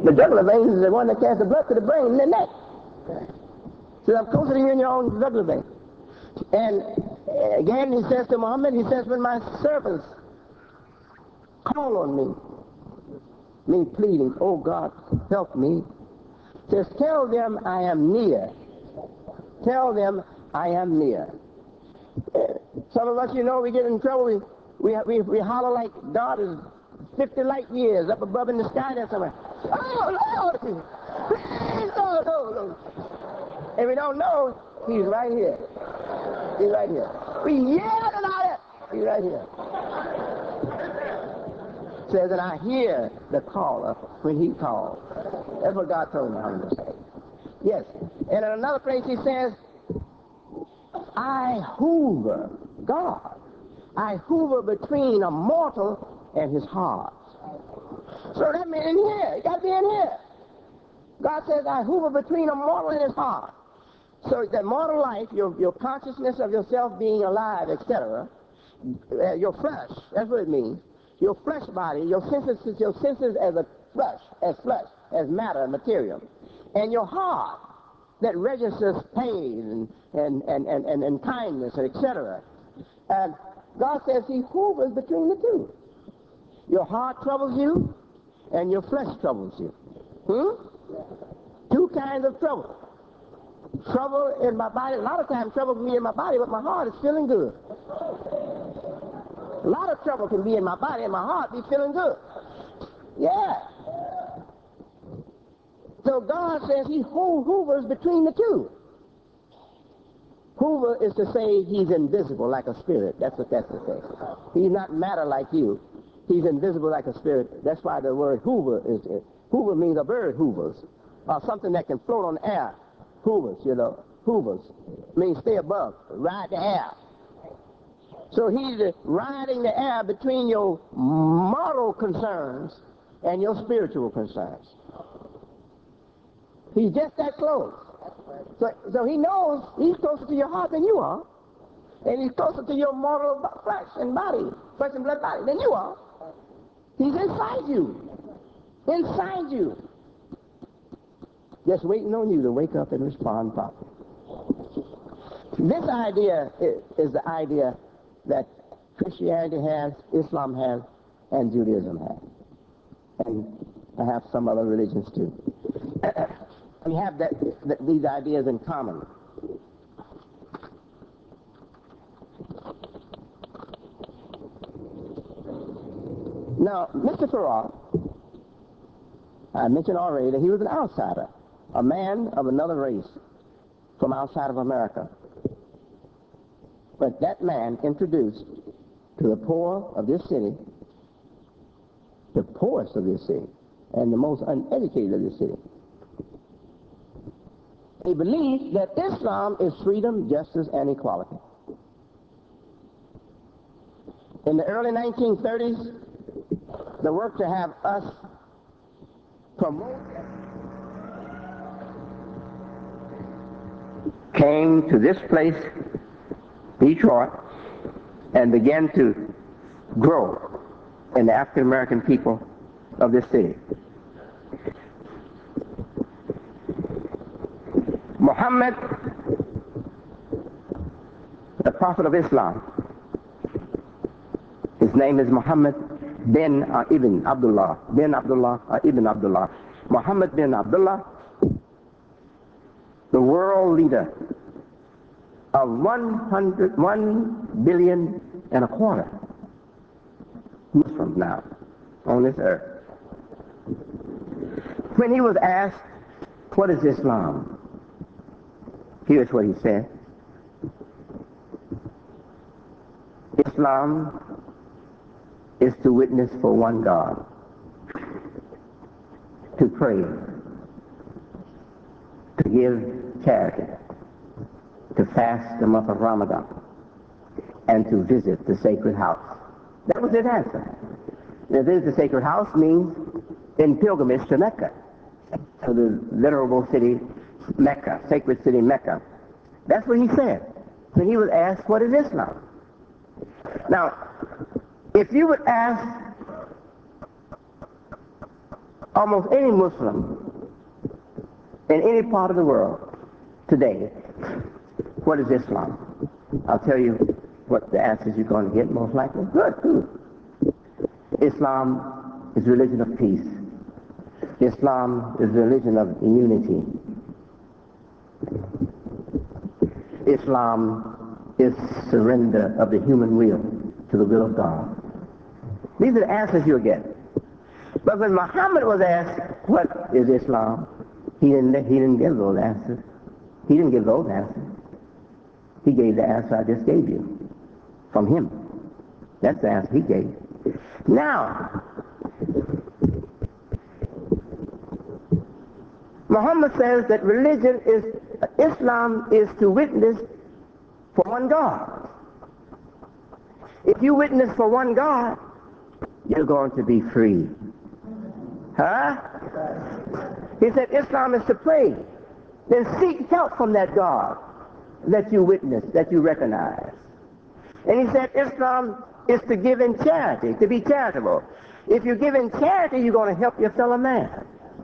The jugular vein is the one that carries the blood to the brain and the neck. So I'm closer to you in your own jugular vein. And again, he says to Muhammad, he says, when my servants call on me pleading, oh God, help me, says, tell them I am near. Tell them I am near. Some of us, you know, we get in trouble. We holler like God is 50 light years up above in the sky there somewhere. Oh, Lord, please, Lord, Lord. And we don't know he's right here. He's right here. We yell about it. He's right here. Says, and I hear the caller when he calls. That's what God told me to say. Yes. And in another place he says, I hoover, God. I hoover between a mortal and his heart. So that means in here. It got to be in here. God says, I hoover between a mortal and his heart. So that mortal life, your consciousness of yourself being alive, etc., your flesh, that's what it means. Your flesh body, your senses as a flesh, as matter, material. And your heart that registers pain and kindness, etc. And God says he hovers between the two. Your heart troubles you, and your flesh troubles you. Two kinds of trouble. Trouble in my body. A lot of times trouble can be in my body, but my heart is feeling good. A lot of trouble can be in my body, and my heart be feeling good. Yeah. So God says he hovers between the two. Hoover is to say he's invisible like a spirit. That's what that's to say. He's not matter like you. He's invisible like a spirit. That's why the word hoover is. Hoover means a bird hoovers, or something that can float on air. Hoovers, you know. Hoovers means stay above, ride the air. So he's riding the air between your moral concerns and your spiritual concerns. He's just that close. So he knows he's closer to your heart than you are. And he's closer to your mortal flesh and body, flesh and blood body, than you are. He's inside you. Inside you. Just waiting on you to wake up and respond properly. This idea is the idea that Christianity has, Islam has, and Judaism has. And perhaps some other religions too. We have these ideas in common. Now, Mr. Farrar, I mentioned already that he was an outsider, a man of another race from outside of America. But that man introduced to the poor of this city, the poorest of this city, and the most uneducated of this city, a belief that Islam is freedom, justice, and equality. In the early 1930s, the work to have us promote came to this place, Detroit, and began to grow in the African American people of this city. Muhammad, the Prophet of Islam, his name is Muhammad bin Ibn Abdullah, bin Abdullah, Ibn Abdullah. Muhammad bin Abdullah, the world leader of 1 billion and a quarter Muslims now on this earth. When he was asked, what is Islam? Here's what he said. Islam is to witness for one God, to pray, to give charity, to fast the month of Ramadan, and to visit the sacred house. That was his answer. To visit the sacred house means in pilgrimage to Mecca, to the venerable city Mecca, sacred city Mecca. That's what he said when he was asked, what is Islam? Now, if you would ask Almost any Muslim in any part of the world today, what is Islam? I'll tell you what the answers you're going to get most likely. Good. Islam is religion of peace. Islam is religion of unity. Islam is surrender of the human will to the will of God. These are the answers you'll get. But when Muhammad was asked, what is Islam? He didn't give those answers. He didn't give those answers. He gave the answer I just gave you from him. That's the answer he gave. Now, Muhammad says that Islam is to witness for one God. If you witness for one God, you're going to be free. Huh? He said Islam is to pray. Then seek help from that God that you witness, that you recognize. And he said Islam is to give in charity, to be charitable. If you give in charity, you're going to help your fellow man.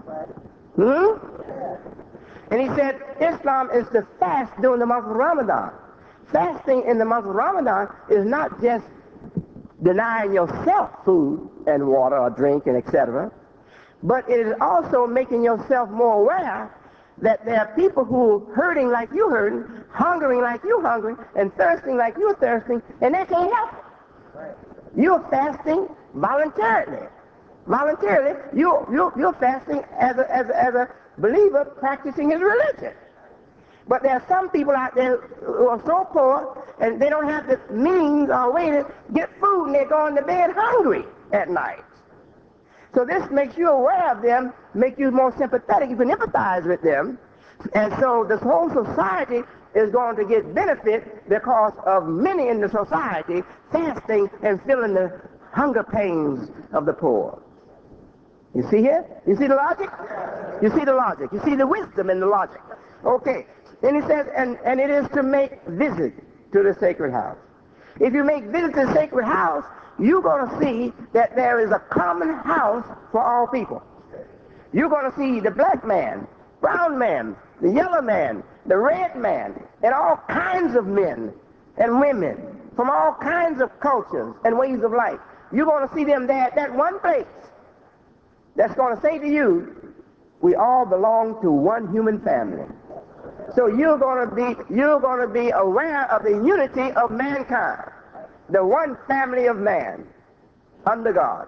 And he said Islam is to fast during the month of Ramadan. Fasting in the month of Ramadan is not just denying yourself food and water or drink and etc., but it is also making yourself more aware that there are people who are hurting like you're hurting, hungering like you're hungry, and thirsting like you're thirsting, and they can't help it. You're fasting voluntarily. Voluntarily, you're fasting as a believer practicing his religion. But there are some people out there who are so poor and they don't have the means or way to get food, and they're going to bed hungry at night. So this makes you aware of them, make you more sympathetic. You can empathize with them. And so this whole society is going to get benefit because of many in the society fasting and feeling the hunger pains of the poor. You see here? You see the logic? You see the logic. You see the wisdom in the logic. Okay. Then he says, and it is to make visit to the sacred house. If you make visit to the sacred house, you're going to see that there is a common house for all people. You're going to see the black man, brown man, the yellow man, the red man, and all kinds of men and women from all kinds of cultures and ways of life. You're going to see them there at that one place that's going to say to you, we all belong to one human family. So you're going to be aware of the unity of mankind, the one family of man under God.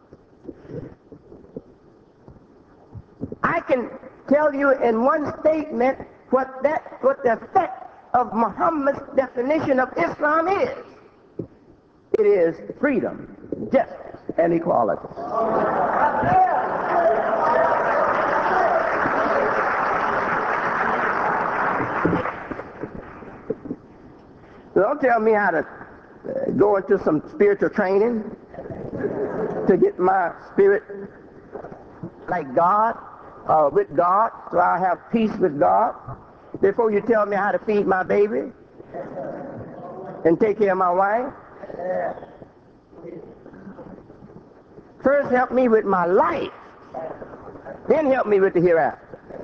I can tell you in one statement what the effect of Muhammad's definition of Islam is. It is freedom, justice, and equality. So don't tell me how to go into some spiritual training to get my spirit like God, with God, so I'll have peace with God, before you tell me how to feed my baby and take care of my wife. First help me with my life, then help me with the hereafter.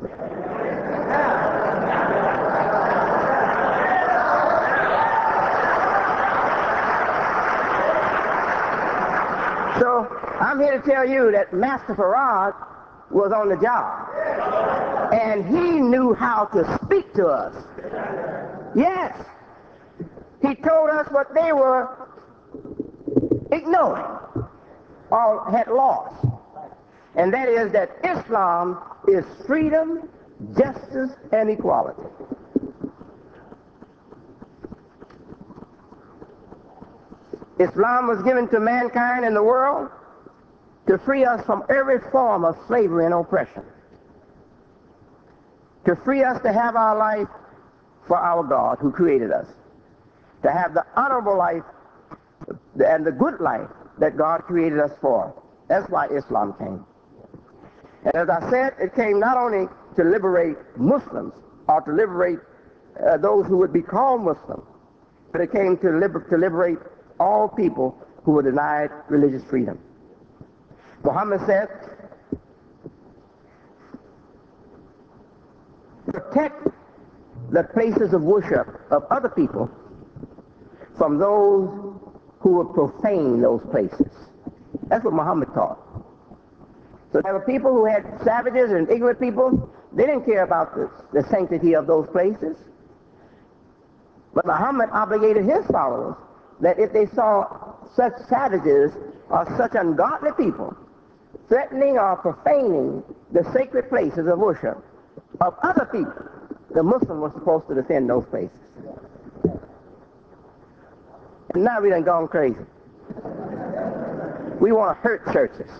So I'm here to tell you that Master Farad was on the job, and he knew how to speak to us. Yes, he told us what they were ignoring or had lost, and that is that Islam is freedom, justice, and equality. Islam was given to mankind in the world to free us from every form of slavery and oppression, to free us to have our life for our God who created us, to have the honorable life and the good life that God created us for. That's why Islam came. And as I said, it came not only to liberate Muslims or to liberate those who would be called Muslims, but it came to liberate all people who were denied religious freedom. Muhammad said protect the places of worship of other people from those who would profane those places. That's what Muhammad taught. So there were people who had savages and ignorant people. They didn't care about the sanctity of those places. But Muhammad obligated his followers that if they saw such savages or such ungodly people threatening or profaning the sacred places of worship of other people, the Muslims were supposed to defend those places. And now we done gone crazy. We want to hurt churches.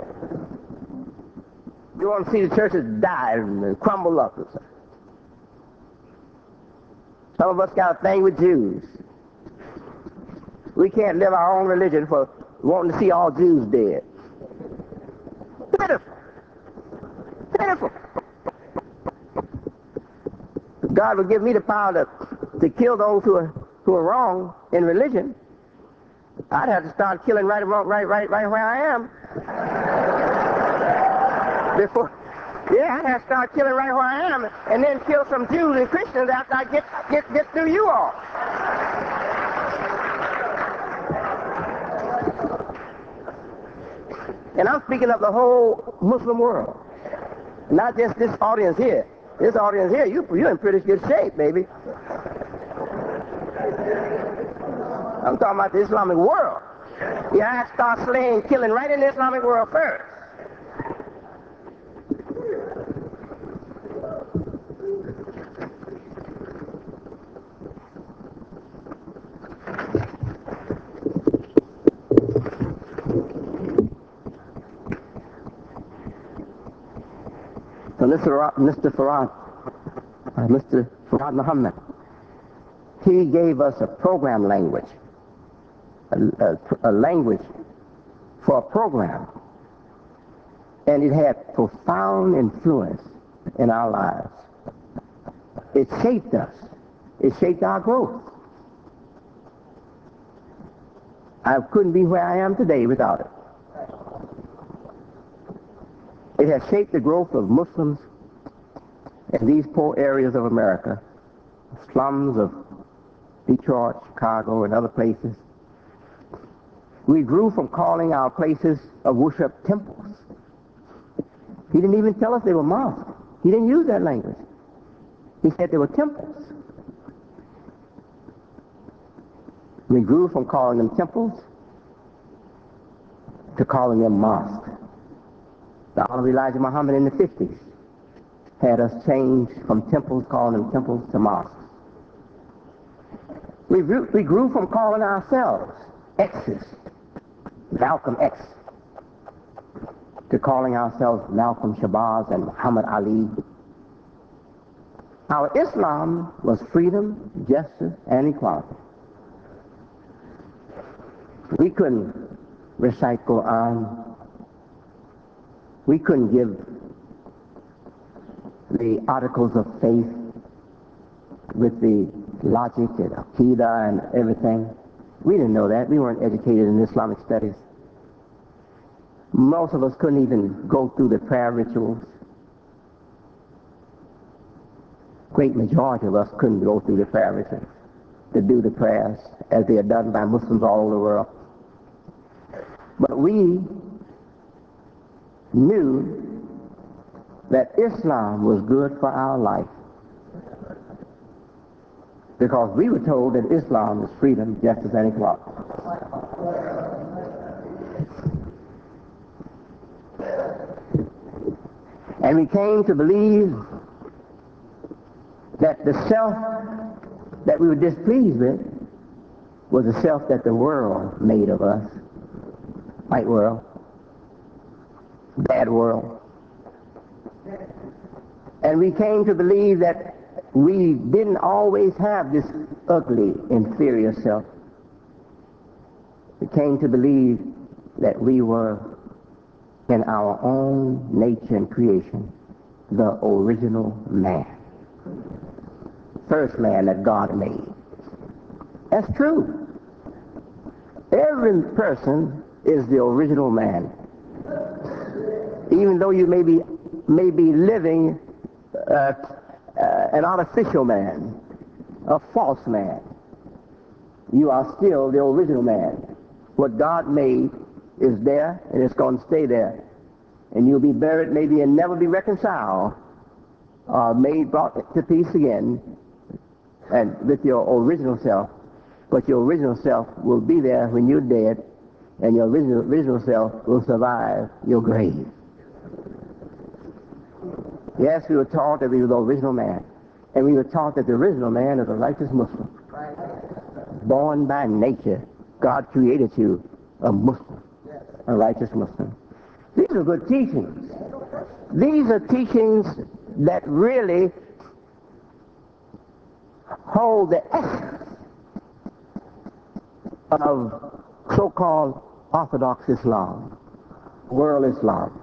We want to see the churches die and crumble up. Some of us got a thing with Jews. We can't live our own religion for wanting to see all Jews dead. Pitiful. Pitiful. If God would give me the power to kill those who are wrong in religion, I'd have to start killing right where I am. I'd have to start killing right where I am, and then kill some Jews and Christians after I get through you all. And I'm speaking of the whole Muslim world, not just this audience here. This audience here, you're in pretty good shape, baby. I'm talking about the Islamic world. You have to start slaying, killing right in the Islamic world first. So Mr. Farad Muhammad, he gave us a program language, a language for a program, and it had profound influence in our lives. It shaped us. It shaped our growth. I couldn't be where I am today without it. It has shaped the growth of Muslims in these poor areas of America, slums of Detroit, Chicago, and other places. We grew from calling our places of worship temples. He didn't even tell us they were mosques. He didn't use that language. He said they were temples. We grew from calling them temples to calling them mosques. The Honorable Elijah Muhammad in the 50s had us change from temples, calling them temples, to mosques. We grew from calling ourselves X's, Malcolm X, to calling ourselves Malcolm Shabazz and Muhammad Ali. Our Islam was freedom, justice, and equality. We couldn't recite Quran. We couldn't give the articles of faith with the logic and Aqidah and everything. We didn't know that. We weren't educated in Islamic studies. Most of us couldn't even go through the prayer rituals. Great majority of us couldn't go through the prayer rituals to do the prayers as they are done by Muslims all over the world. But we knew that Islam was good for our life because we were told that Islam is freedom, justice, and equality. And we came to believe that the self that we were displeased with was the self that the world made of us. White world, bad world. And we came to believe that we didn't always have this ugly, inferior self. We came to believe that we were, in our own nature and creation, the original man. First man that God made. That's true. Every person is the original man. Even though you may be living an artificial man, a false man. You are still the original man. What God made is there, and it's going to stay there. And you'll be buried maybe and never be reconciled, or brought to peace again, and with your original self. But your original self will be there when you're dead, and your original self will survive your grave. Yes, we were taught that we were the original man. And we were taught that the original man is a righteous Muslim. Born by nature, God created you a Muslim, a righteous Muslim. These are good teachings. These are teachings that really hold the essence of so-called Orthodox Islam, world Islam.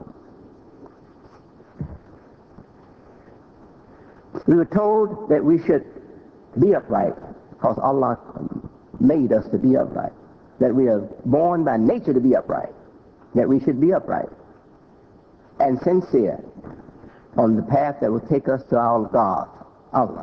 We were told that we should be upright because Allah made us to be upright, that we are born by nature to be upright, that we should be upright and sincere on the path that will take us to our God, Allah.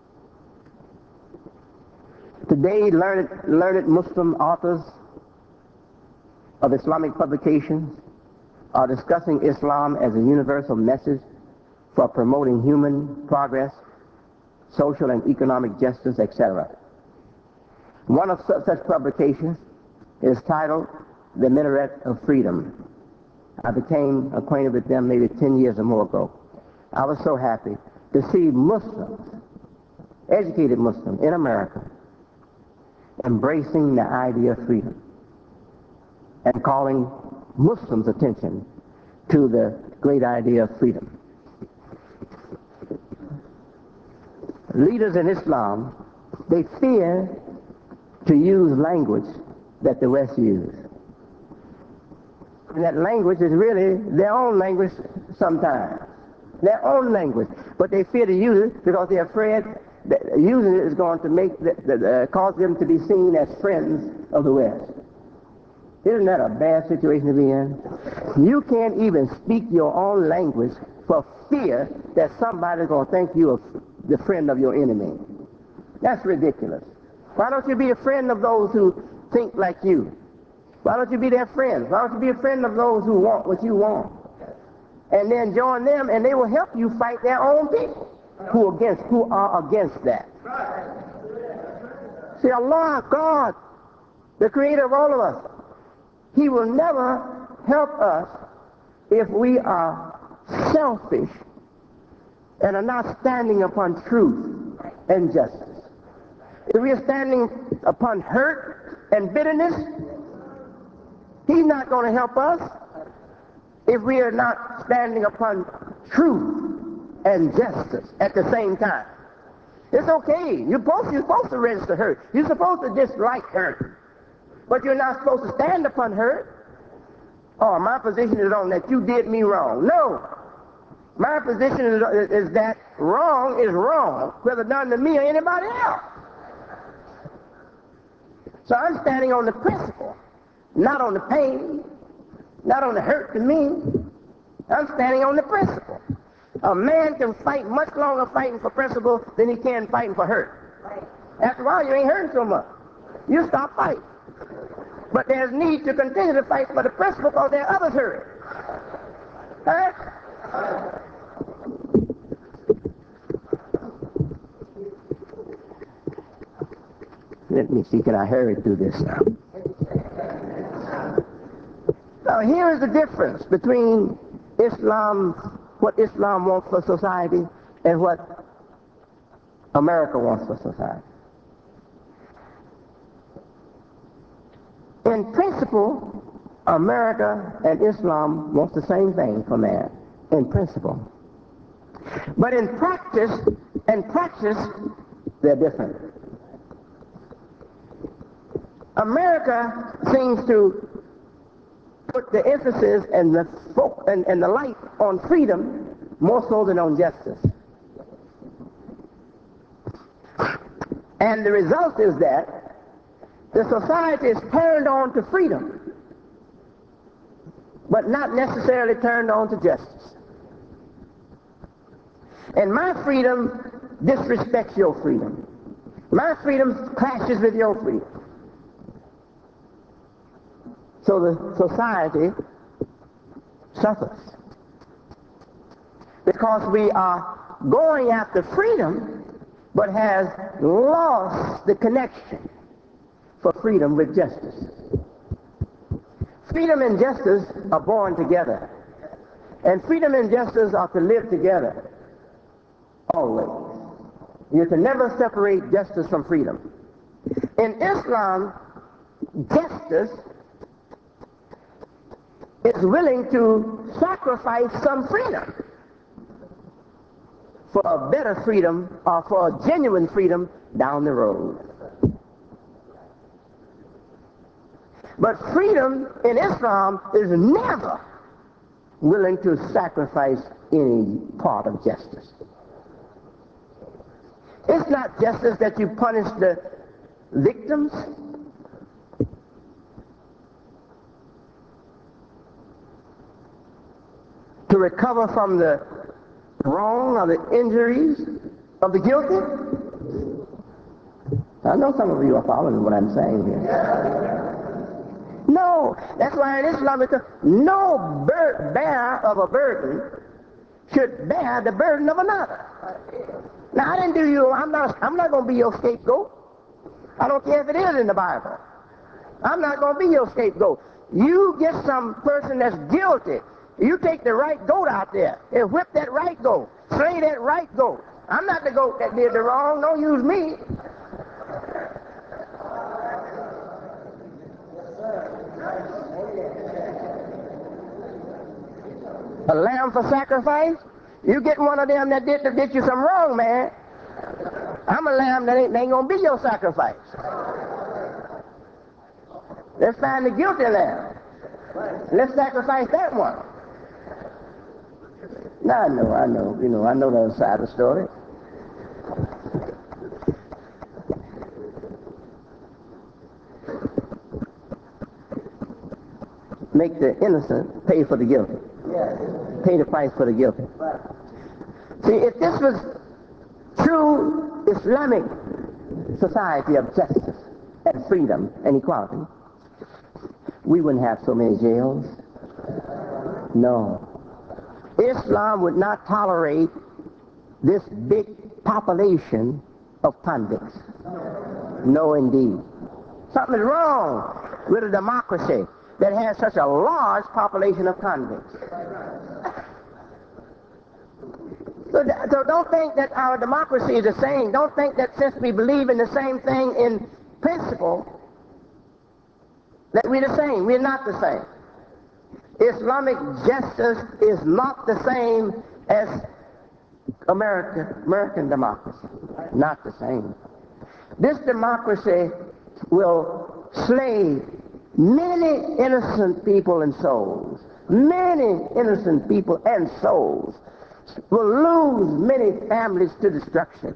Today, learned Muslim authors of Islamic publications are discussing Islam as a universal message for promoting human progress, social and economic justice, etc. One of such publications is titled The Minaret of Freedom. I became acquainted with them maybe 10 years or more ago. I was so happy to see Muslims, educated Muslims in America, embracing the idea of freedom and calling Muslims' attention to the great idea of freedom. Leaders in Islam, they fear to use language that the West uses. And that language is really their own language sometimes. Their own language. But they fear to use it because they're afraid that using it is going to make cause them to be seen as friends of the West. Isn't that a bad situation to be in? You can't even speak your own language for fear that somebody's going to think you are the friend of your enemy. That's ridiculous. Why don't you be a friend of those who think like you? Why don't you be their friends? Why don't you be a friend of those who want what you want? And then join them, and they will help you fight their own people who are against that. See, Allah, God, the creator of all of us, He will never help us if we are selfish and are not standing upon truth and justice. If we are standing upon hurt and bitterness, He's not going to help us if we are not standing upon truth and justice at the same time. It's okay. You're supposed to register hurt. You're supposed to dislike hurt. But you're not supposed to stand upon hurt. Oh, my position is on that you did me wrong. No. My position is that wrong is wrong, whether done to me or anybody else. So I'm standing on the principle, not on the pain, not on the hurt to me. I'm standing on the principle. A man can fight much longer fighting for principle than he can fighting for hurt. After a while, you ain't hurting so much. You stop fighting. But there's need to continue to fight for the principle because there are others hurt. Huh? Let me see, can I hurry through this now? Now, here is the difference between Islam, what Islam wants for society, and what America wants for society. In principle, America and Islam wants the same thing for man, in principle. But in practice, they're different. America seems to put the emphasis and the light on freedom more so than on justice. And the result is that the society is turned on to freedom, but not necessarily turned on to justice. And my freedom disrespects your freedom. My freedom clashes with your freedom. So the society suffers because we are going after freedom but has lost the connection for freedom with justice. Freedom and justice are born together, and freedom and justice are to live together always. You can never separate justice from freedom. In Islam, justice is willing to sacrifice some freedom for a better freedom or for a genuine freedom down the road. But freedom in Islam is never willing to sacrifice any part of justice. It's not justice that you punish the victims. To recover from the wrong or the injuries of the guilty. I know some of you are following what I'm saying here. No, that's why in Islam it's no bearer of a burden should bear the burden of another. Now I didn't do you. I'm not going to be your scapegoat. I don't care if it is in the Bible. I'm not going to be your scapegoat. You get some person that's guilty. You take the right goat out there and whip that right goat. Slay that right goat. I'm not the goat that did the wrong. Don't use me. A lamb for sacrifice? You get one of them that did you some wrong, man. I'm a lamb that ain't going to be your sacrifice. Let's find the guilty lamb. Let's sacrifice that one. Now I know the other side of the story. Make the innocent pay for the guilty. Pay the price for the guilty. See, if this was true Islamic society of justice and freedom and equality, we wouldn't have so many jails. No. Islam would not tolerate this big population of convicts. No, indeed. Something is wrong with a democracy that has such a large population of convicts. So don't think that our democracy is the same. Don't think that since we believe in the same thing in principle, that we're the same. We're not the same. Islamic justice is not the same as American democracy. Not the same. This democracy will slay many innocent people and souls. Many innocent people and souls will lose many families to destruction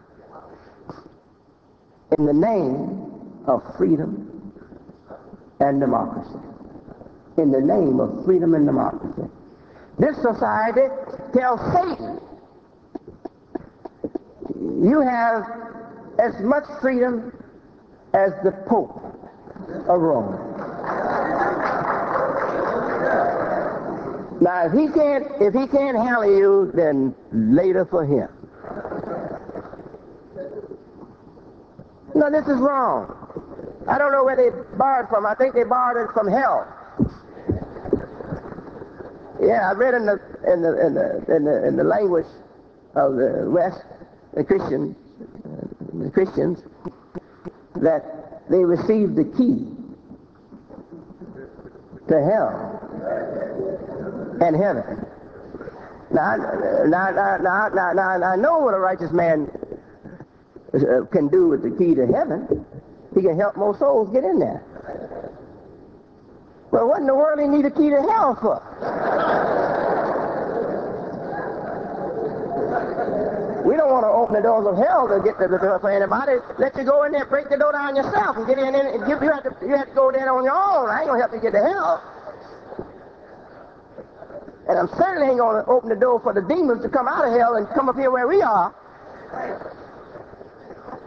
in the name of freedom and democracy. In the name of freedom and democracy. This society tells Satan, you have as much freedom as the Pope of Rome. Now, if he can't handle you, then later for him. No, this is wrong. I don't know where they borrowed from. I think they borrowed it from hell. Yeah, I read in the language of the West, the Christians, that they received the key to hell and heaven. Now I know what a righteous man can do with the key to heaven. He can help most souls get in there. Well, what in the world do you need a key to hell for? We don't want to open the doors of hell to get for anybody. Let you go in there, break the door down yourself, and get in. And you have to go there on your own. I ain't gonna help you get to hell. And I'm certainly ain't gonna open the door for the demons to come out of hell and come up here where we are.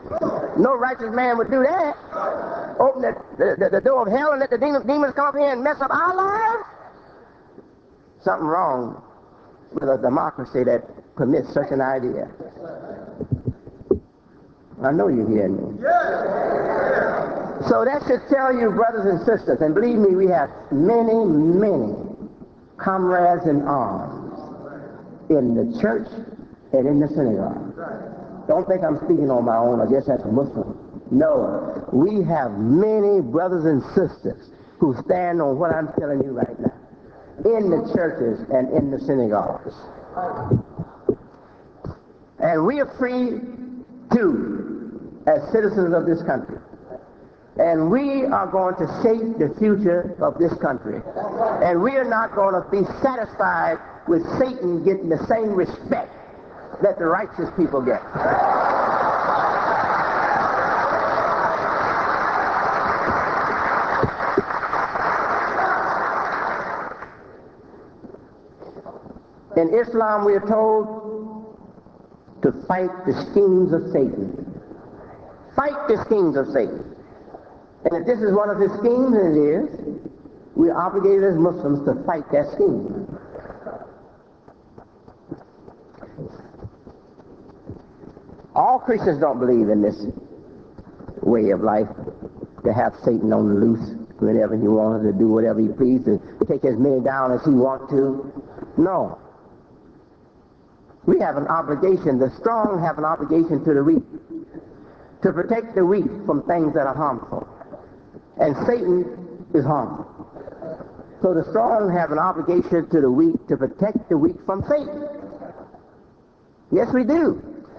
No righteous man would do that. Open the door of hell and let the demons come up here and mess up our lives? Something wrong with a democracy that permits such an idea. I know you're hearing me. So that should tell you, brothers and sisters, and believe me, we have many, many comrades in arms in the church and in the synagogue. Don't think I'm speaking on my own or just as a Muslim. No, we have many brothers and sisters who stand on what I'm telling you right now in the churches and in the synagogues. And we are free too, as citizens of this country. And we are going to shape the future of this country. And we are not going to be satisfied with Satan getting the same respect that the righteous people get. In Islam, we are told to fight the schemes of Satan. Fight the schemes of Satan. And if this is one of his schemes, and it is, we're obligated as Muslims to fight that scheme. All Christians don't believe in this way of life, to have Satan on the loose whenever he wants to do whatever he pleases, to take as many down as he wants to. No. We have an obligation, the strong have an obligation to the weak, to protect the weak from things that are harmful. And Satan is harmful. So the strong have an obligation to the weak to protect the weak from Satan. Yes, we do.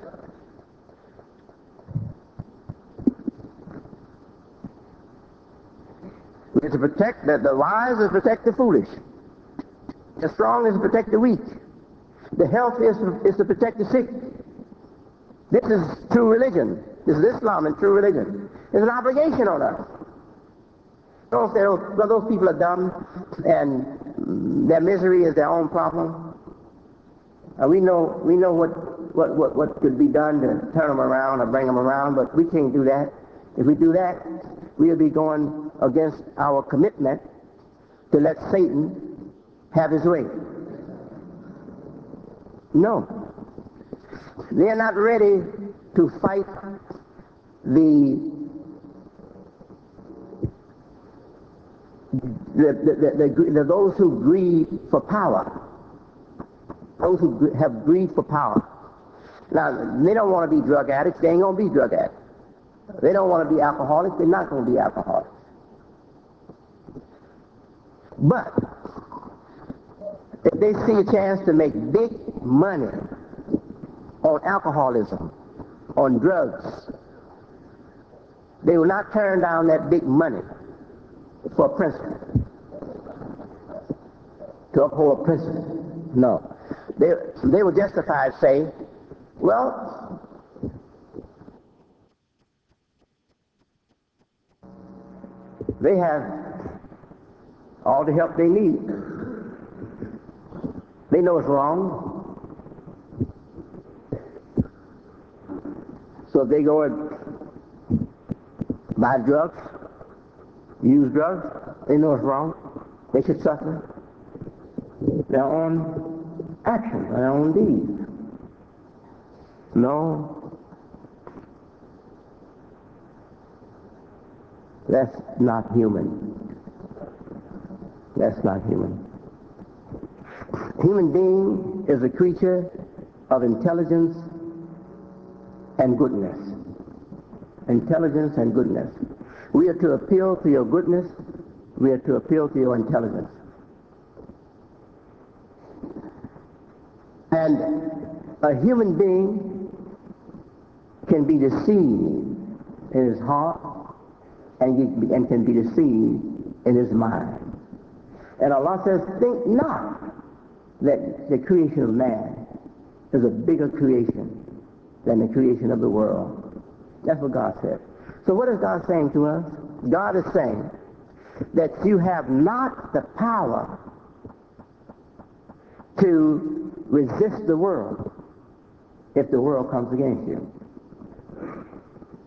We're to protect the wise is to protect the foolish. The strong is to protect the weak. The health is to protect the sick. This is true religion. This is Islam and true religion. It's an obligation on us. Don't say, oh, well, those people are dumb and their misery is their own problem. We know what could be done to turn them around or bring them around, but we can't do that. If we do that, we'll be going against our commitment to let Satan have his way. No. They're not ready to fight those who greed for power. Those who have greed for power. Now, they don't want to be drug addicts. They ain't going to be drug addicts. They don't want to be alcoholics. They're not going to be alcoholics. But if they see a chance to make big money on alcoholism, on drugs, they will not turn down that big money for a principle, to uphold a principle. No. They will justify it, say, well, they have all the help they need. They know it's wrong. So if they go and buy drugs, use drugs, they know it's wrong. They should suffer their own actions, their own deeds. No, that's not human. That's not human. Human being is a creature of intelligence and goodness. Intelligence and goodness. We are to appeal to your goodness. We are to appeal to your intelligence. And a human being can be deceived in his heart and can be deceived in his mind. And Allah says, think not that the creation of man is a bigger creation than the creation of the world. That's what God said. So what is God saying to us? God is saying that you have not the power to resist the world if the world comes against you.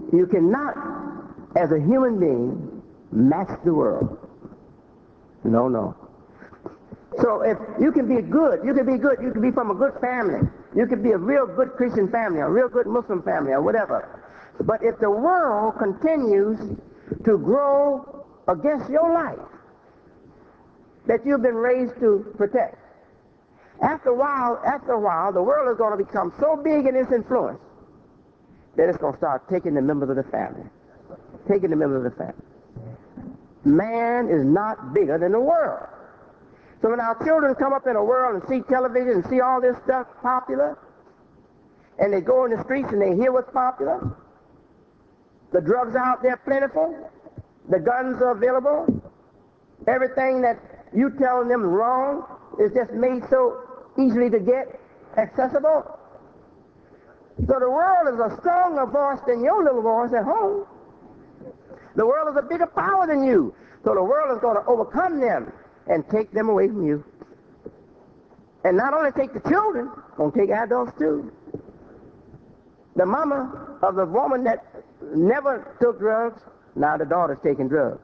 You cannot, as a human being, match the world. No, no. So if you can be good, you can be from a good family. You can be a real good Christian family, a real good Muslim family, or whatever. But if the world continues to grow against your life that you've been raised to protect, after a while, the world is going to become so big in its influence that it's going to start taking the members of the family. Taking the members of the family. Man is not bigger than the world. So when our children come up in a world and see television and see all this stuff popular, and they go in the streets and they hear what's popular, the drugs out there plentiful, the guns are available, everything that you telling them is wrong is just made so easily to get accessible. So the world is a stronger voice than your little voice at home. The world is a bigger power than you. So the world is going to overcome them and take them away from you. And not only take the children, going to take adults too. The mama of the woman that never took drugs, now the daughter's taking drugs.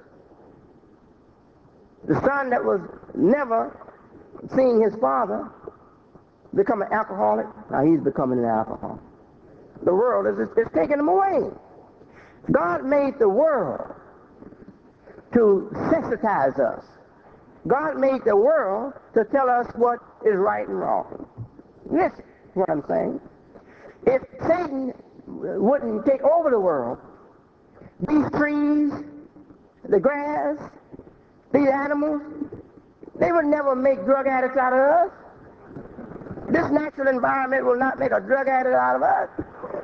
The son that was never seeing his father become an alcoholic, now he's becoming an alcoholic. The world is taking him away. God made the world to sensitize us. God made the world to tell us what is right and wrong. Listen to what I'm saying. If Satan wouldn't take over the world, these trees, the grass, these animals, they would never make drug addicts out of us. This natural environment will not make a drug addict out of us.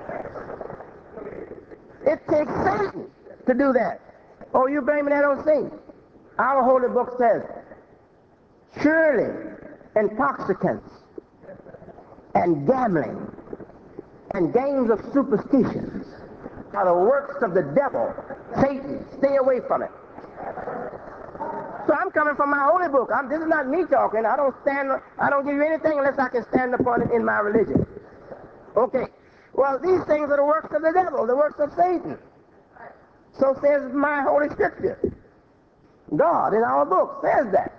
It takes Satan to do that. Oh, you blaming that on Satan? Our holy book says, surely intoxicants and gambling and games of superstitions are the works of the devil, Satan. Stay away from it. So I'm coming from my holy book. This is not me talking. I don't give you anything unless I can stand upon it in my religion. Okay. Well, these things are the works of the devil, the works of Satan. So says my holy scripture. God in our book says that.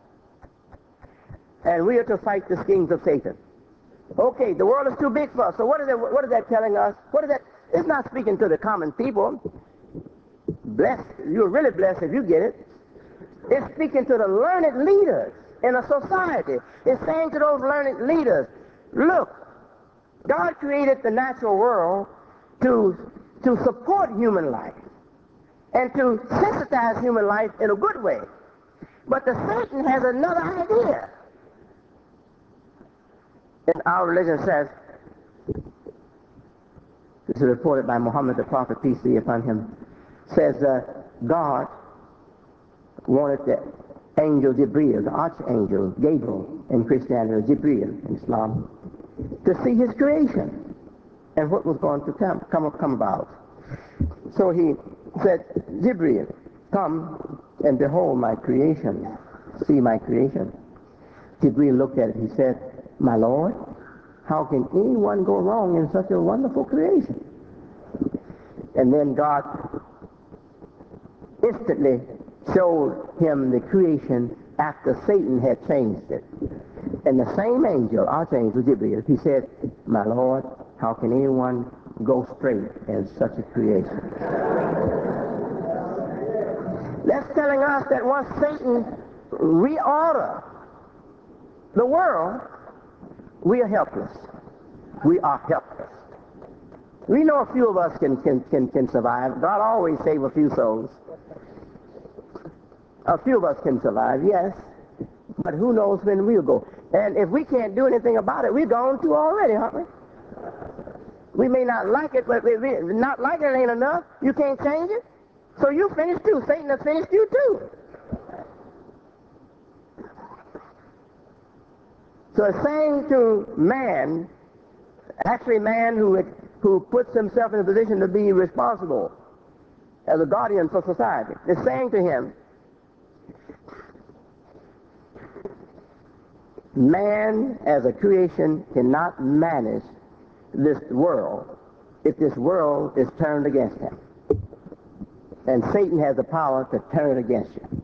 And we are to fight the schemes of Satan. Okay, the world is too big for us. So what is that telling us? It's not speaking to the common people. Blessed, you're really blessed if you get it. It's speaking to the learned leaders in a society. It's saying to those learned leaders, look, God created the natural world to support human life and to sensitize human life in a good way. But the Satan has another idea. And our religion says, this is reported by Muhammad the Prophet, peace be upon him, says God wanted the angel Jibreel, the archangel Gabriel in Christianity, or Jibreel in Islam, to see his creation and what was going to come about. So he said, Jibreel, come and behold my creation, see my creation. Jibreel looked at it, he said, my Lord, how can anyone go wrong in such a wonderful creation? And then God instantly showed him the creation after Satan had changed it. And the same angel, Archangel Gabriel, he said, my Lord, how can anyone go straight in such a creation? That's telling us that once Satan reorder the world, we are helpless. We are helpless. We know a few of us can survive. God always save a few souls. A few of us can survive, yes. But who knows when we'll go. And if we can't do anything about it, we're gone too already, aren't we? We may not like it, but not like it ain't enough. You can't change it. So you finished too. Satan has finished you too. So it's saying to man, actually man who puts himself in a position to be responsible as a guardian for society, it's saying to him, man as a creation cannot manage this world if this world is turned against him. And Satan has the power to turn against you.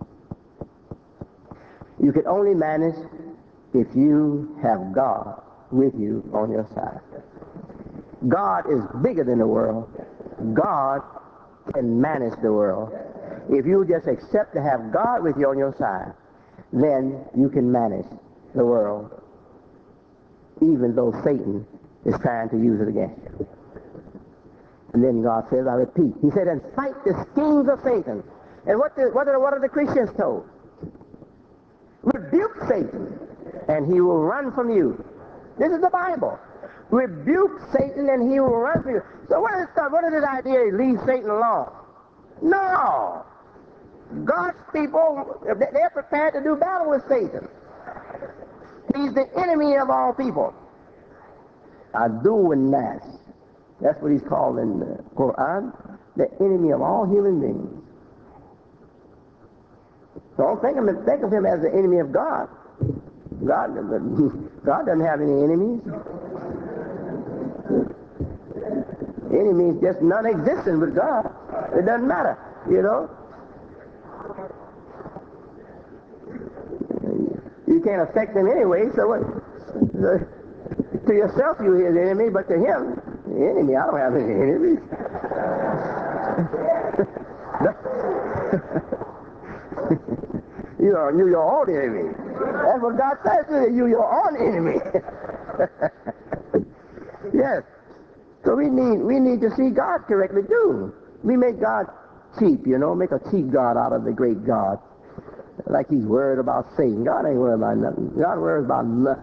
You can only manage if you have God with you on your side. God is bigger than the world. God can manage the world. If you just accept to have God with you on your side, then you can manage the world, even though Satan is trying to use it against you. And then God says, I repeat, he said, and fight the schemes of Satan. And what are the Christians told? Rebuke Satan, and he will run from you. This is the Bible. Rebuke Satan, and he will run from you. So what is this idea? Leave Satan alone. No. God's people, they're prepared to do battle with Satan. He's the enemy of all people. Adu and Nas. That's what he's called in the Quran. The enemy of all human beings. So don't think of him as the enemy of God. God doesn't have any enemies. Enemies just non-existent with God. It doesn't matter, you know. You can't affect him anyway, so what? To yourself you're his enemy, but to him, the enemy, I don't have any enemies. You're your own enemy. That's what God says to you. You're your own enemy. Yes. So we need to see God correctly too. We make God cheap, make a cheap God out of the great God. Like he's worried about Satan. God ain't worried about nothing. God worries about nothing.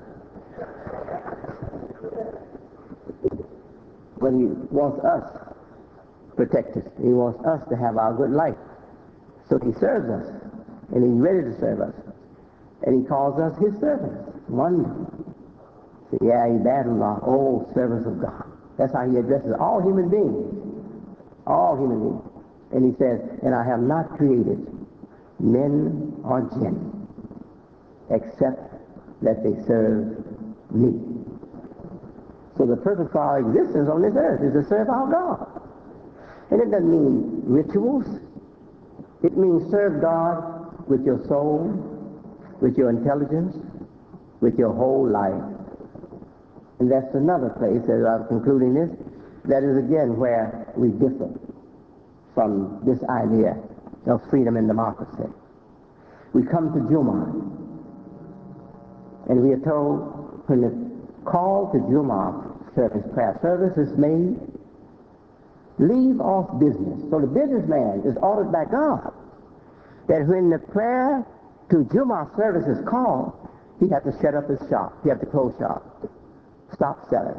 But he wants us protected. He wants us to have our good life. So he serves us. And he's ready to serve us. And he calls us his servants. One. So yeah, he battled our old servants of God. That's how he addresses all human beings. All human beings. And he says, and I have not created men or jinn except that they serve me. So the purpose for our existence on this earth is to serve our God. And it doesn't mean rituals. It means serve God with your soul, with your intelligence, with your whole life. And that's another place, as I'm concluding this, that is again where we differ from this idea of freedom and democracy. We come to Jumu'ah, and we are told when the call to Jumu'ah service, prayer service is made, leave off business. So the businessman is ordered by God that when the prayer to Jumu'ah service is called, he has to shut up his shop. He has to close shop. Stop selling.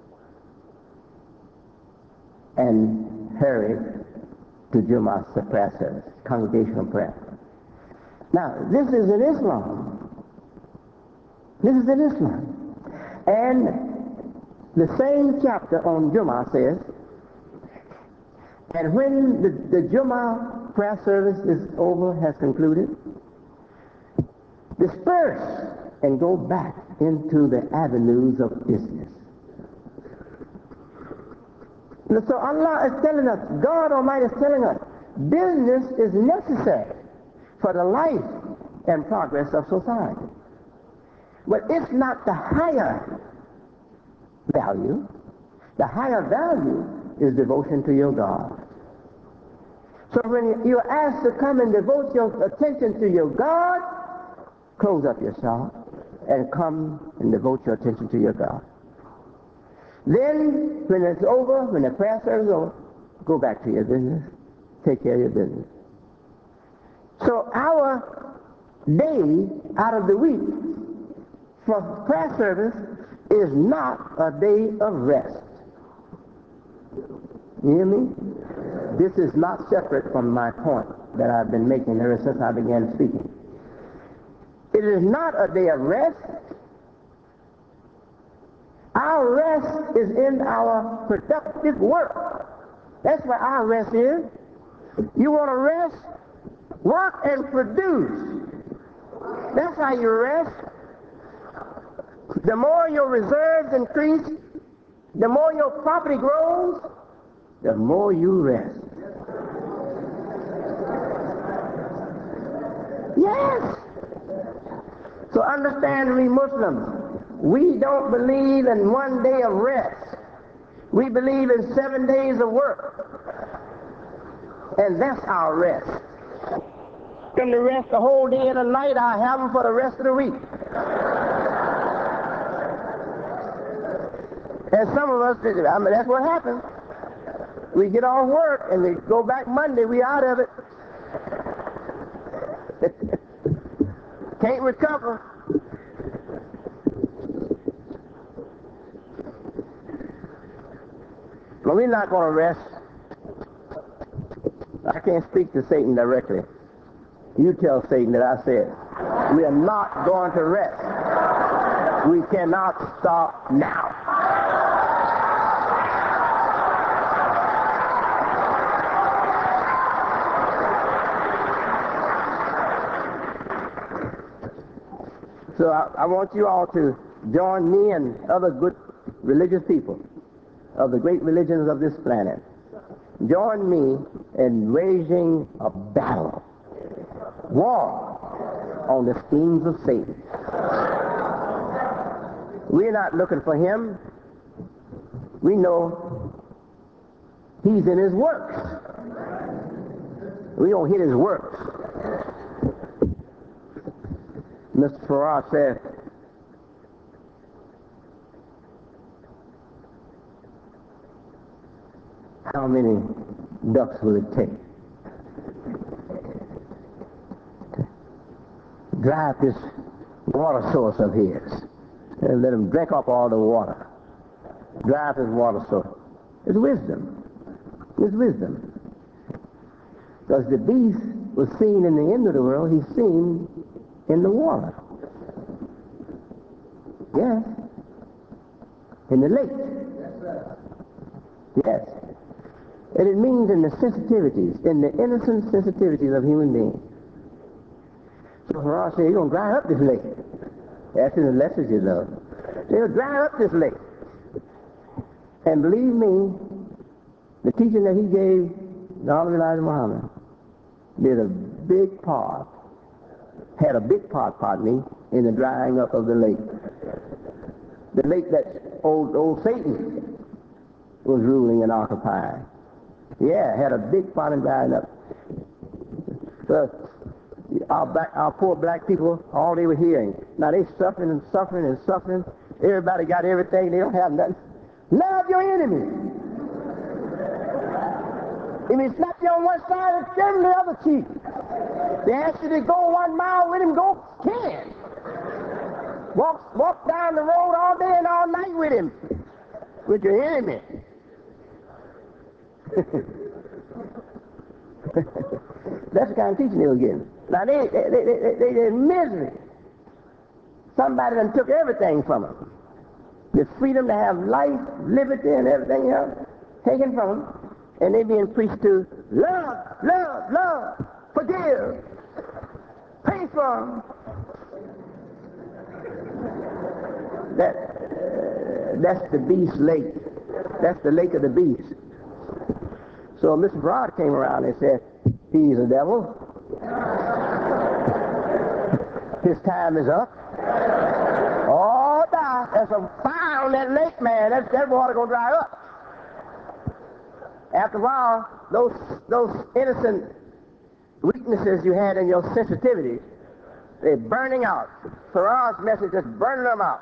And hurry to Jumu'ah prayer service, congregational prayer. Now, this is in Islam. This is in Islam. And the same chapter on Jumu'ah says, and when the Jumu'ah prayer service is over, has concluded, disperse and go back into the avenues of business. So Allah is telling us, God Almighty is telling us, business is necessary for the life and progress of society. But it's not the higher value. The higher value is devotion to your God. So when you're asked to come and devote your attention to your God, close up your shop and come and devote your attention to your God. Then, when it's over, when the prayer service is over, go back to your business. Take care of your business. So our day out of the week for prayer service is not a day of rest. You hear me? This is not separate from my point that I've been making ever since I began speaking. It is not a day of rest. Our rest is in our productive work. That's where our rest is. You want to rest? Work and produce. That's how you rest. The more your reserves increase, The more your property grows, the more you rest. Yes. So understand, we Muslims, we don't believe in one day of rest. We believe in 7 days of work. And that's our rest. Them to rest the whole day and the night, I have them for the rest of the week. And some of us, I mean, that's what happens. We get off work and we go back Monday, we out of it. Can't recover. But we're not going to rest. I can't speak to Satan directly. You tell Satan that I said, we are not going to rest. We cannot stop now. So I want you all to join me and other good religious people of the great religions of this planet. Join me in waging a battle, war on the schemes of Satan. We're not looking for him. We know he's in his works. We don't hit his works. Mr. Farrar said, how many ducks will it take to dry up this water source of his and let him drink up all the water? Dry up his water source. It's wisdom. It's wisdom. Because the beast was seen in the end of the world, he's seen in the water. Yes. In the lake. Yes. And it means in the sensitivities, in the innocent sensitivities of human beings. So Farrar said, you're going to dry up this lake. That's in the messages of. They'll dry up this lake. And believe me, the teaching that he gave, the Honorable Elijah Muhammad, did a big part, had a big part, pardon me, in the drying up of the lake. The lake that old Satan was ruling and occupying. Yeah, had a big part in drying up. So our poor black people, all they were hearing, now they suffering and suffering and suffering. Everybody got everything, they don't have nothing. Love your enemy. If he slapped you on one side, give him the other cheek. They ask you to go 1 mile with him, go 10. Walk down the road all day and all night with him, with your enemy. That's the kind of teaching they were getting. Now they're in misery. Somebody done took everything from them. The freedom to have life, liberty, and everything else taken from them. And they being preached to love, love, love, forgive, pay for them. That's the beast lake. That's the lake of the beast. So Mr. Farrar came around and said, he's a devil. His time is up. Oh, now, there's some fire on that lake, man. That water gonna dry up. After a while, those innocent weaknesses you had in your sensitivity, they're burning out. Farrar's message is burning them out.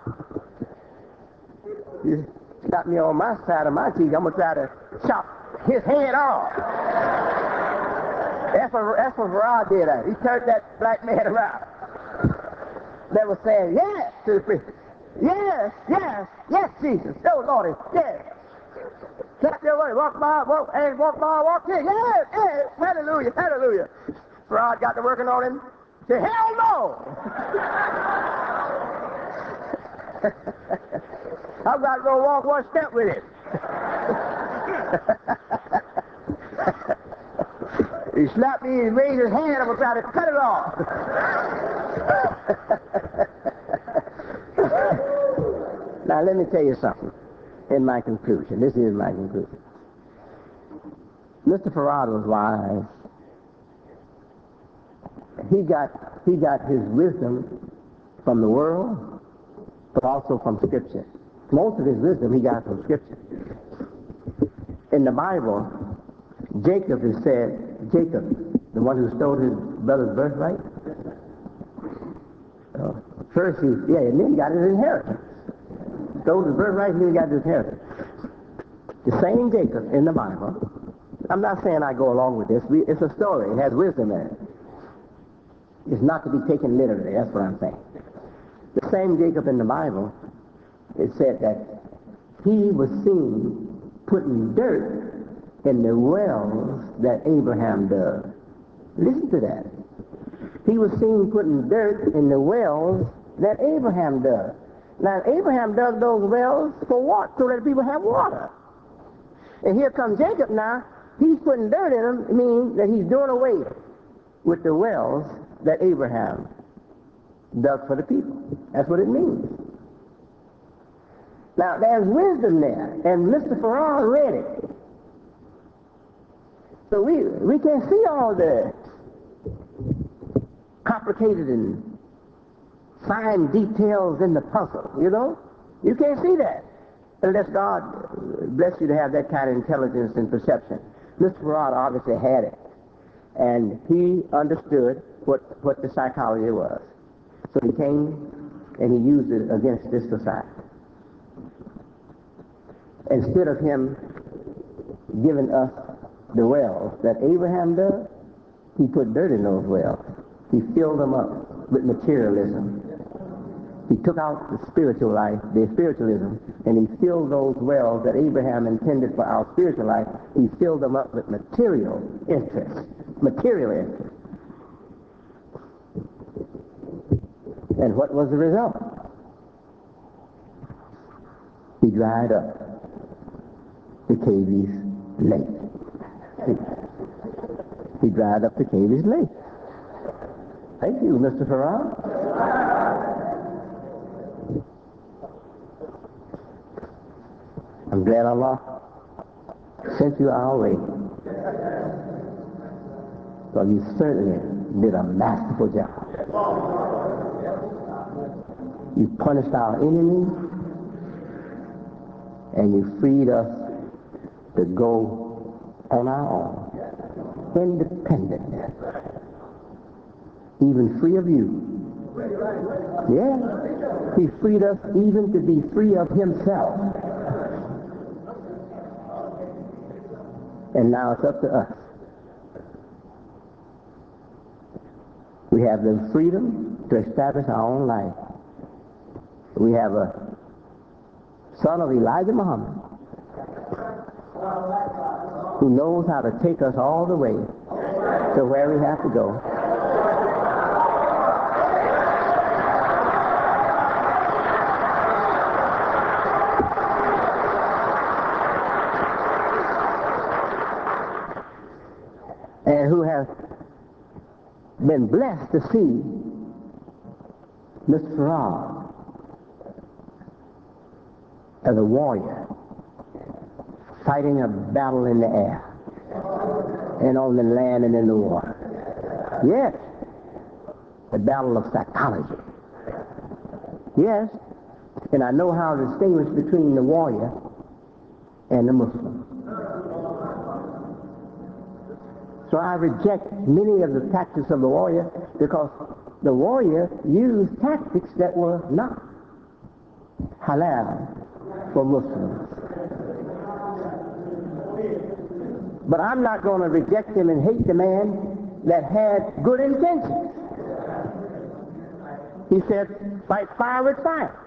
You got me on my side of my teeth, I'm going to try to chop his head off. That's what Farrar did. He turned that black man around. That was saying, yes, to the priest. Yes, yes, yes, Jesus. Oh, Lordy, yes. Clap your way, walk by, walk in. Yes, yes, hallelujah, hallelujah. Farrar got to working on him. Say, hell no! I've got to go walk one step with it. He slapped me, he raised his hand, I'm going to try to cut it off. Now let me tell you something. in my conclusion. This is my conclusion. Mr. Farad was wise. He got his wisdom from the world, but also from Scripture. Most of his wisdom he got from Scripture. In the Bible, Jacob is said, Jacob, the one who stole his brother's birthright, first and then he got his inheritance. Stole his birthright, and then he got his inheritance. The same Jacob in the Bible, I'm not saying I go along with this. It's a story. It has wisdom in it. It's not to be taken literally. That's what I'm saying. The same Jacob in the Bible, it said that he was seen putting dirt in the wells that Abraham dug. Listen to that. He was seen putting dirt in the wells that Abraham dug. Now, Abraham dug those wells for what? So that people have water. And here comes Jacob now. He's putting dirt in them. It means that he's doing away with the wells that Abraham dug for the people. That's what it means. Now, there's wisdom there, and Mr. Farrar read it. So we can see all the complicated and fine details in the puzzle, you know? You can't see that unless God bless you to have that kind of intelligence and perception. Mr. Farrar obviously had it, and he understood what the psychology was. So he came and he used it against this society. Instead of him giving us the wells that Abraham dug, he put dirt in those wells. He filled them up with materialism. He took out the spiritual life, the spiritualism, and he filled those wells that Abraham intended for our spiritual life, he filled them up with material interest. Material interest. And what was the result? He dried up the Cavie's lake. He dried up the Cavie's lake. Thank you, Mr. Farrar. I'm glad Allah sent you our way. So you certainly did a masterful job. You punished our enemies, and you freed us to go on our own, independent, even free of you. Yeah, he freed us even to be free of himself. And now it's up to us. We have the freedom to establish our own life. We have a son of Elijah Muhammad who knows how to take us all the way to where we have to go. And who has been blessed to see Mr. Farrar as a warrior fighting a battle in the air and on the land and in the water. Yes, the battle of psychology. Yes, and I know how to distinguish between the warrior and the Muslim. So I reject many of the tactics of the warrior because the warrior used tactics that were not halal for Muslims. But I'm not going to reject him and hate the man that had good intentions. He said, fight fire with fire.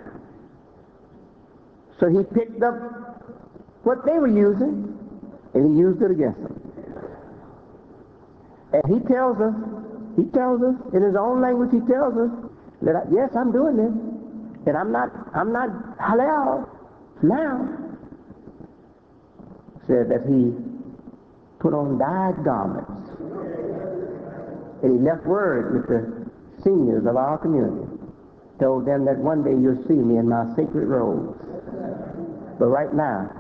So he picked up what they were using and he used it against them. And he tells us in his own language, he tells us that yes, I'm doing this, and I'm not halal now. Said that he put on dyed garments, and he left word with the seniors of our community, told them that one day you'll see me in my sacred robes. But right now,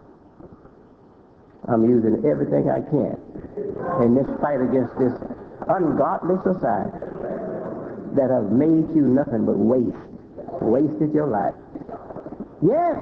I'm using everything I can in this fight against this ungodly society that has made you nothing but wasted your life. Yes.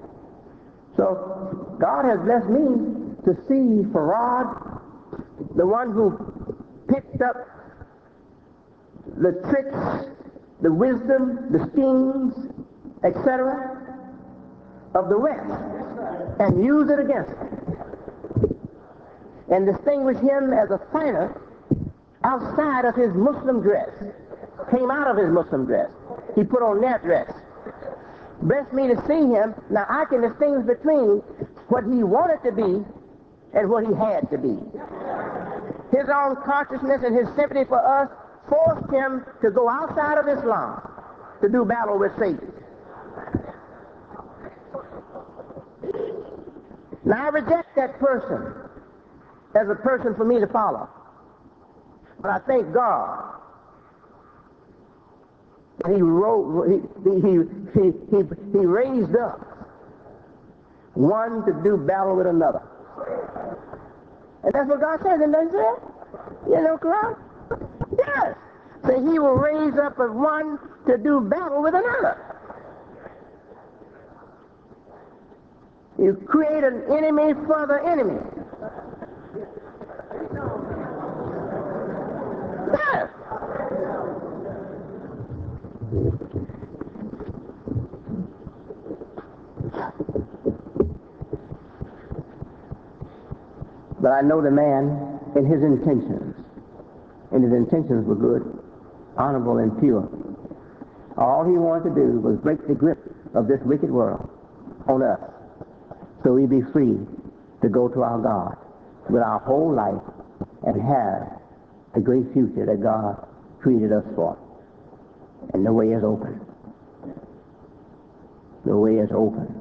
So God has blessed me to see Farad, the one who picked up the tricks, the wisdom, the schemes, etc. of the West, and use it against him, and distinguish him as a fighter outside of his Muslim dress. Came out of his Muslim dress. He put on that dress. Blessed me to see him. Now I can distinguish between what he wanted to be and what he had to be. His own consciousness and his sympathy for us forced him to go outside of Islam to do battle with Satan. Now I reject that person as a person for me to follow. But I thank God that he raised up one to do battle with another. And that's what God says, and doesn't it? You know, Quran? Yes. So he will raise up as one to do battle with another. You create an enemy for the enemy. Yes. But I know the man in his intentions. And his intentions were good, honorable, and pure. All he wanted to do was break the grip of this wicked world on us, so we'd be free to go to our God with our whole life and have a great future that God created us for. And the way is open. The way is open.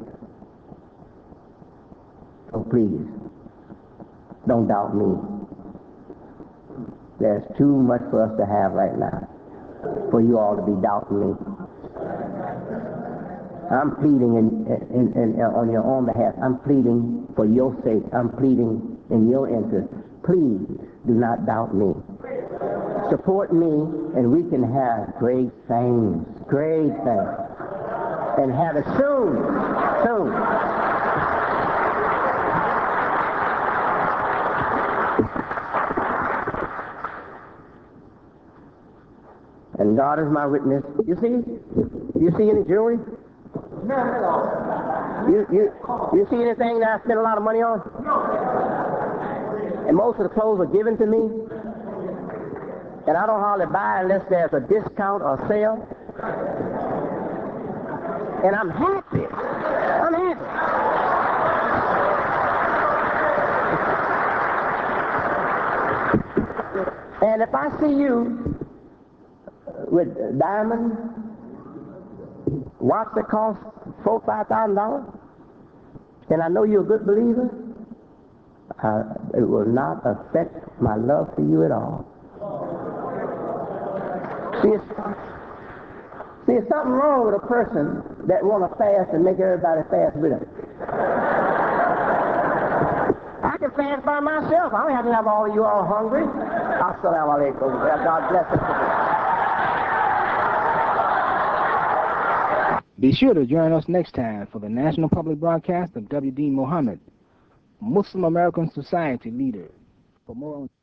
So please, don't doubt me. There's too much for us to have right now for you all to be doubting me. I'm pleading on your own behalf. I'm pleading for your sake. I'm pleading in your interest. Please do not doubt me. Support me, and we can have great things, and have it soon. And God is my witness. You see any jewelry? You see anything that I spent a lot of money on? And most of the clothes are given to me. And I don't hardly buy unless there's a discount or sale. And I'm happy. And if I see you with diamonds, watch that cost $4,000-$5,000, and I know you're a good believer, it will not affect my love for you at all. See, it's something wrong with a person that want to fast and make everybody fast with him. I can fast by myself. I don't have to have all of you all hungry. Assalamu alaikum. God bless us. Be sure to join us next time for the National Public Broadcast of W.D. Muhammad, Muslim American Society leader. For more on